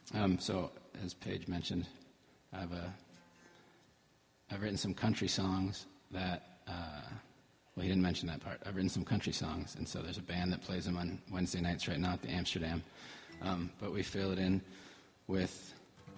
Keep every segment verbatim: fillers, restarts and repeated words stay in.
Um, so, as Paige mentioned, I've uh, I've written some country songs that. Uh, well, he didn't mention that part. I've written some country songs, and so there's a band that plays them on Wednesday nights right now at the Amsterdam. Um, but we fill it in with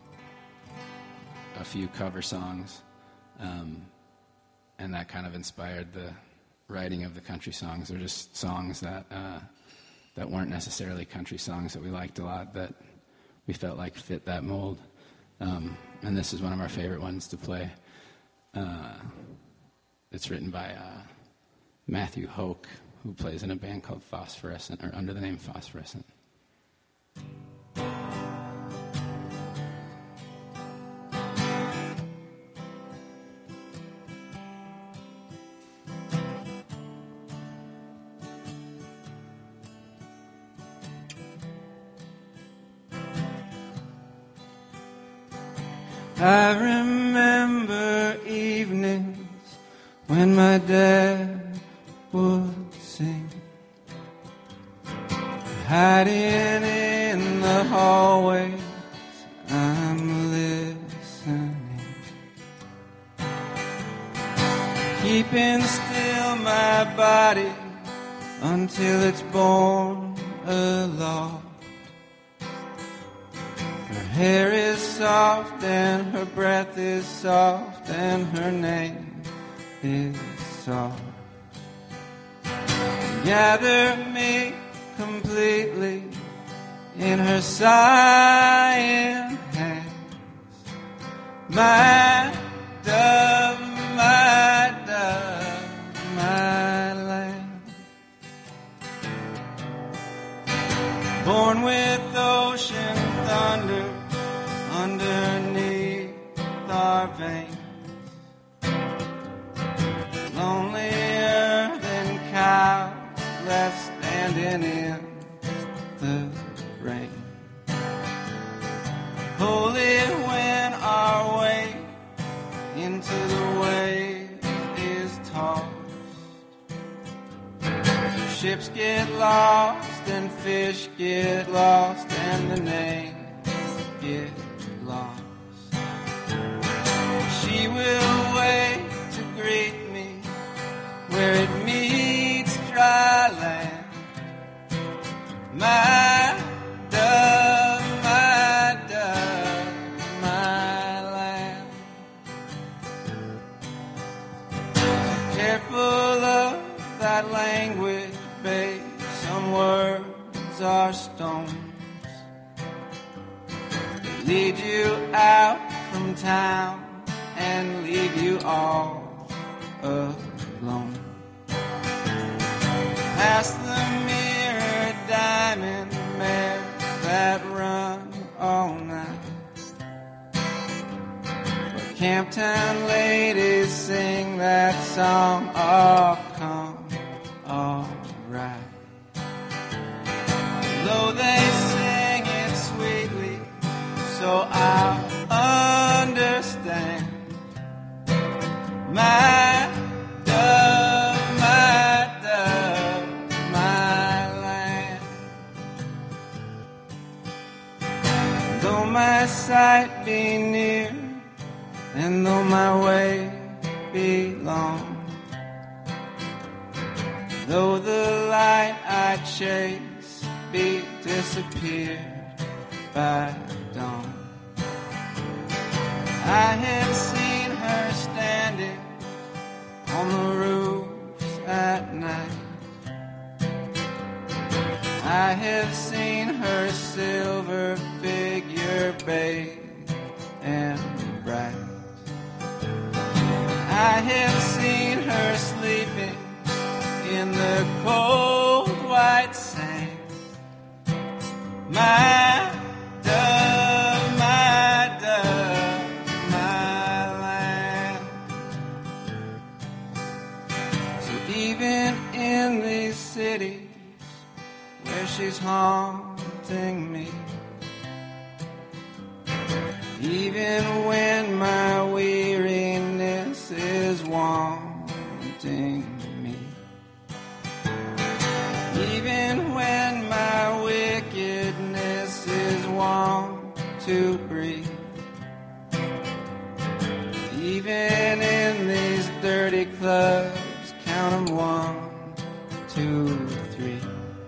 a few cover songs, um, and that kind of inspired the writing of the country songs. They're just songs that uh, that weren't necessarily country songs that we liked a lot, that we felt like fit that mold. Um, and this is one of our favorite ones to play. Uh, it's written by uh, Matthew Hoke, who plays in a band called Phosphorescent, or under the name Phosphorescent. I remember evenings when my dad would sing, hiding in the hallways, I'm listening, keeping still my body until it's born aloft. Her hair is soft and her breath is soft and her name is soft. Gather me completely in her sighing hands. My dove, my dove, my lamb. Born with ocean thunder underneath our veins, lonelier than cows left standing in the rain. Holy when our way into the wave is tossed. Ships get lost and fish get lost and the names get lost. She will wait to greet me where it meets dry land. My dove, my dove, my lamb. Careful of that language, babe. Some words are stones. Lead you out from town and leave you all alone. Past the mirror diamond mares that run all night, where Camptown ladies sing that song, all come all right. Though they sing it sweetly, so I'll understand. My dove, my dove, my lamb. Though my sight be near, and though my way be long, though the light I chase be disappeared by dawn, I have seen her standing on the roofs at night. I have seen her silver figure bathed and bright. I have seen her sleeping in the cold white sand. My dove, my dove, my lamb. So even in these cities where she's haunting me, even when my weariness is wanting me, even when my wickedness is wanting to breathe. Even in these dirty clubs, count 'em one, two, three.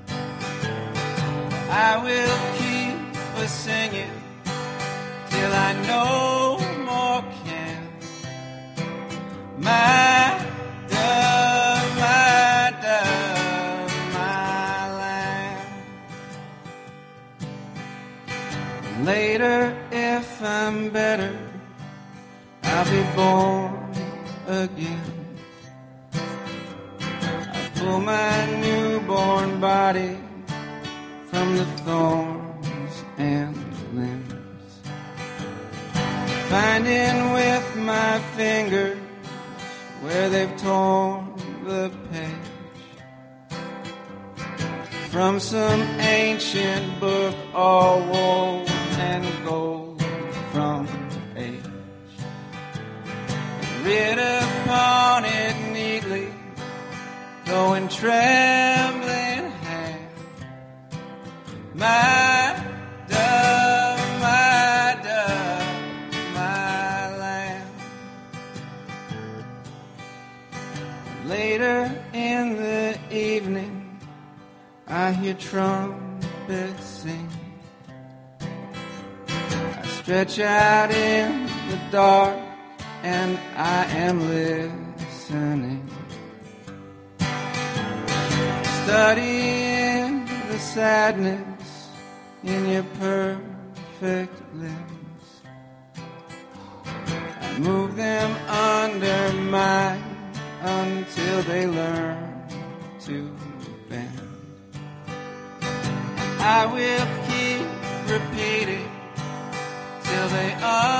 I will keep a singing till I no more can. My dove, my dove, my lamb. Later, if I'm better, I'll be born again. I'll pull my newborn body from the thorns and limbs, finding with my fingers where they've torn the page from some ancient book all woven and gold from age. Writ upon it neatly, going trembling hand. My dove, my dove, my lamb. Later in the evening, I hear trumpets sing. I stretch out in the dark and I am listening, studying the sadness in your perfect limbs. I move them under mine until they learn to bend. I will keep repeating till they are